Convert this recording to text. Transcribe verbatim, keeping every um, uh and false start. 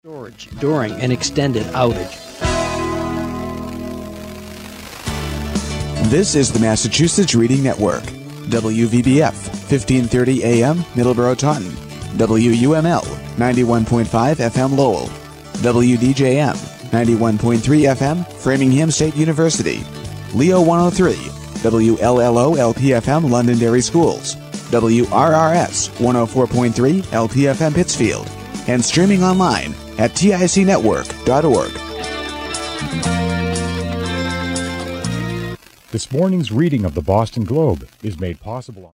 storage during an extended outage. This is the Massachusetts Reading Network. W V B F, fifteen thirty A M, Middleborough Taunton. W U M L, ninety-one point five F M Lowell. W D J M, ninety-one point three F M, Framingham State University. Leo one oh three, W L L O L P F M, Londonderry Schools. W R R S, one oh four point three L P F M, Pittsfield. And streaming online at tic network dot org. This morning's reading of the Boston Globe is made possible